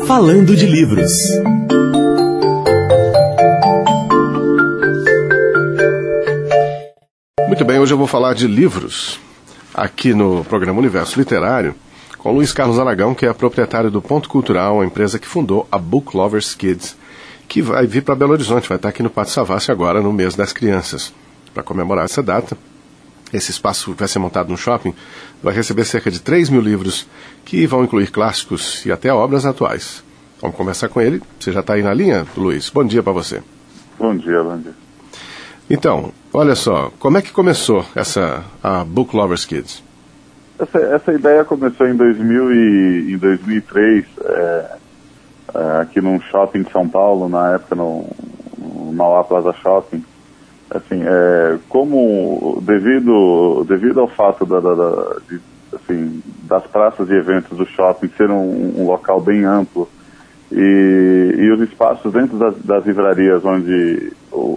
Falando de Livros. Muito bem, hoje eu vou falar de livros aqui no programa Universo Literário com Luiz Carlos Aragão, que é proprietário do Ponto Cultural, a empresa que fundou a Book Lovers Kids, que vai vir para Belo Horizonte, vai estar aqui no Pátio Savassi agora no mês das crianças. Para comemorar essa data, esse espaço vai ser montado no shopping, vai receber cerca de 3 mil livros que vão incluir clássicos e até obras atuais. Vamos conversar com ele. Você já está aí na linha, Luiz? Bom dia para você. Bom dia, bom dia. Então, olha só, como é que começou a Book Lovers Kids? Essa ideia começou em 2003, aqui num shopping de São Paulo, na época no Mauá Plaza Shopping. Assim, devido ao fato das praças de eventos do shopping ser um local bem amplo e os espaços dentro das livrarias onde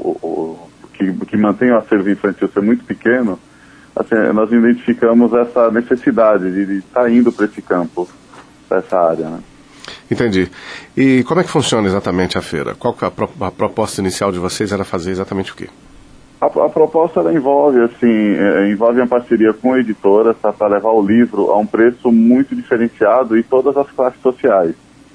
que mantém o acervo infantil ser muito pequeno, assim, nós identificamos essa necessidade de estar indo para esse campo, para essa área, né? Entendi. E como é que funciona exatamente a feira? Qual que a proposta inicial de vocês era fazer exatamente o quê? A proposta ela envolve uma parceria com editoras para levar o livro a um preço muito diferenciado em todas as classes sociais.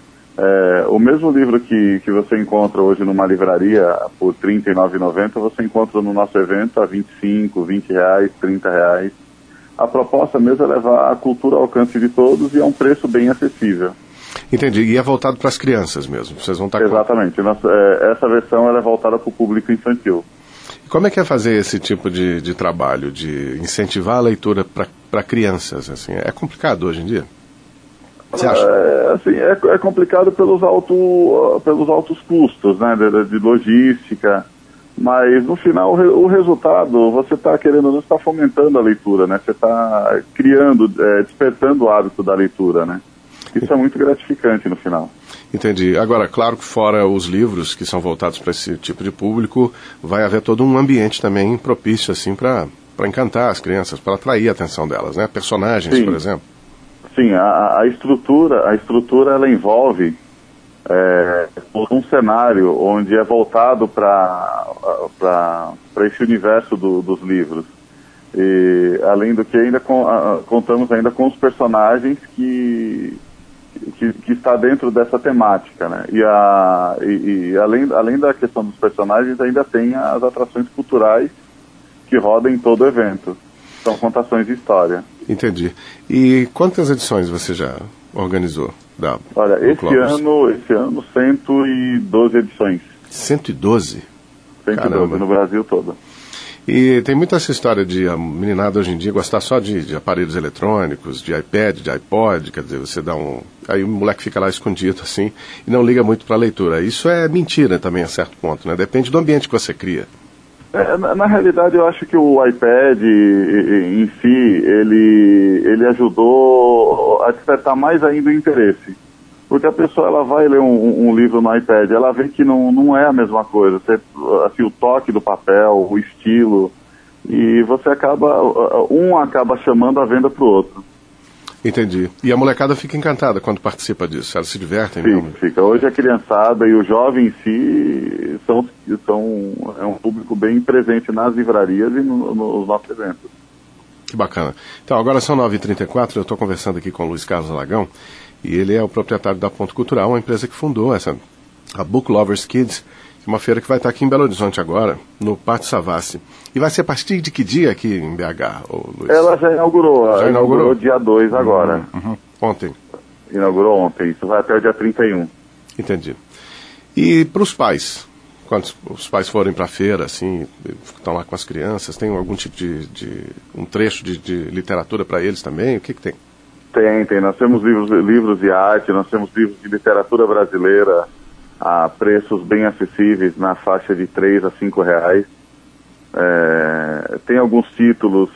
O mesmo livro que você encontra hoje numa livraria por R$ 39,90, você encontra no nosso evento a R$ 25, R$ 20, R$ 30. A proposta mesmo é levar a cultura ao alcance de todos e a um preço bem acessível. Entendi. E é voltado para as crianças mesmo? Vocês vão estar Exatamente. Essa versão ela é voltada para o público infantil. Como é que é fazer esse tipo de trabalho, de incentivar a leitura para crianças? Assim, é complicado hoje em dia? Você acha? É complicado pelos altos custos, né, de logística, mas no final o resultado, você está querendo, está fomentando a leitura, né? Você está criando, despertando o hábito da leitura, né? Isso é muito gratificante no final. Entendi. Agora, claro que fora os livros que são voltados para esse tipo de público, vai haver todo um ambiente também propício assim para encantar as crianças, para atrair a atenção delas, né? Personagens, por exemplo. Sim, a estrutura ela envolve um cenário onde é voltado para esse universo dos livros. E além do que ainda contamos ainda com os personagens que está dentro dessa temática, né? E além da questão dos personagens, ainda tem as atrações culturais que rodam em todo o evento. São contações de história. Entendi. E quantas edições você já organizou da Olha, esse ano 112 edições. 112? 112 Caramba. No Brasil todo. E tem muita essa história de a meninada hoje em dia gostar só de aparelhos eletrônicos, de iPad, de iPod, quer dizer, você dá aí o moleque fica lá escondido assim e não liga muito para a leitura. Isso é mentira também a certo ponto, né? Depende do ambiente que você cria. Na realidade, eu acho que o iPad em si, ele ajudou a despertar mais ainda o interesse. Porque a pessoa ela vai ler um livro no iPad, ela vê que não é a mesma coisa. Assim, o toque do papel, o estilo, e você acaba chamando a venda para o outro. Entendi. E a molecada fica encantada quando participa disso? Elas se divertem? Fica. Hoje a criançada e o jovem em si é um público bem presente nas livrarias e nos nossos eventos. Que bacana. Então, agora são 9h34, eu estou conversando aqui com o Luiz Carlos Aragão, e ele é o proprietário da Ponto Cultural, uma empresa que fundou a Book Lovers Kids, uma feira que vai estar aqui em Belo Horizonte agora, no Pátio Savassi. E vai ser a partir de que dia aqui em BH, Luiz? Ela já inaugurou. Já inaugurou dia 2 agora. Ontem. Inaugurou ontem. Isso vai até o dia 31. Entendi. E para os pais? Quando os pais forem para a feira, assim, estão lá com as crianças, tem algum tipo um trecho de literatura para eles também? O que tem? Tem. Nós temos livros de arte, nós temos livros de literatura brasileira a preços bem acessíveis, na faixa de R$ 3 a R$ 5. Tem alguns títulos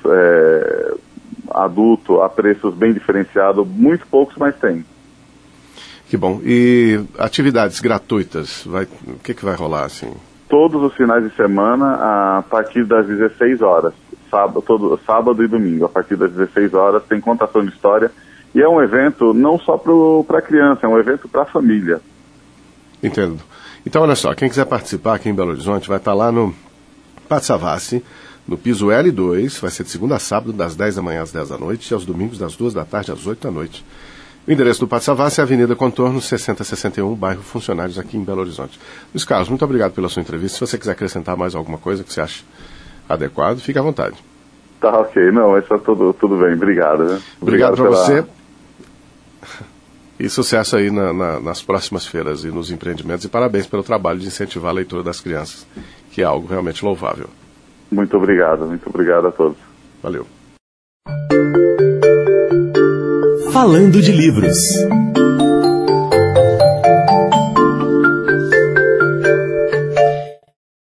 adulto a preços bem diferenciados, muito poucos, mas tem. Que bom. E atividades gratuitas, o que vai rolar assim? Todos os finais de semana, a partir das 16 horas, sábado e domingo, a partir das 16 horas, tem contação de história E é um evento não só para a criança, é um evento para a família. Entendo. Então, olha só, quem quiser participar aqui em Belo Horizonte vai estar lá no Pátio Savassi, no piso L2, vai ser de segunda a sábado, das 10 da manhã às 10 da noite, e aos domingos, das 2 da tarde às 8 da noite. O endereço do Pátio Savassi é a Avenida Contorno 6061, bairro Funcionários, aqui em Belo Horizonte. Luiz Carlos, muito obrigado pela sua entrevista. Se você quiser acrescentar mais alguma coisa que você acha adequado, fique à vontade. Tá, ok. Não, isso é tudo bem. Obrigado. Né? Obrigado para você. E sucesso aí nas próximas feiras e nos empreendimentos. E parabéns pelo trabalho de incentivar a leitura das crianças, que é algo realmente louvável. Muito obrigado a todos. Valeu. Falando de livros.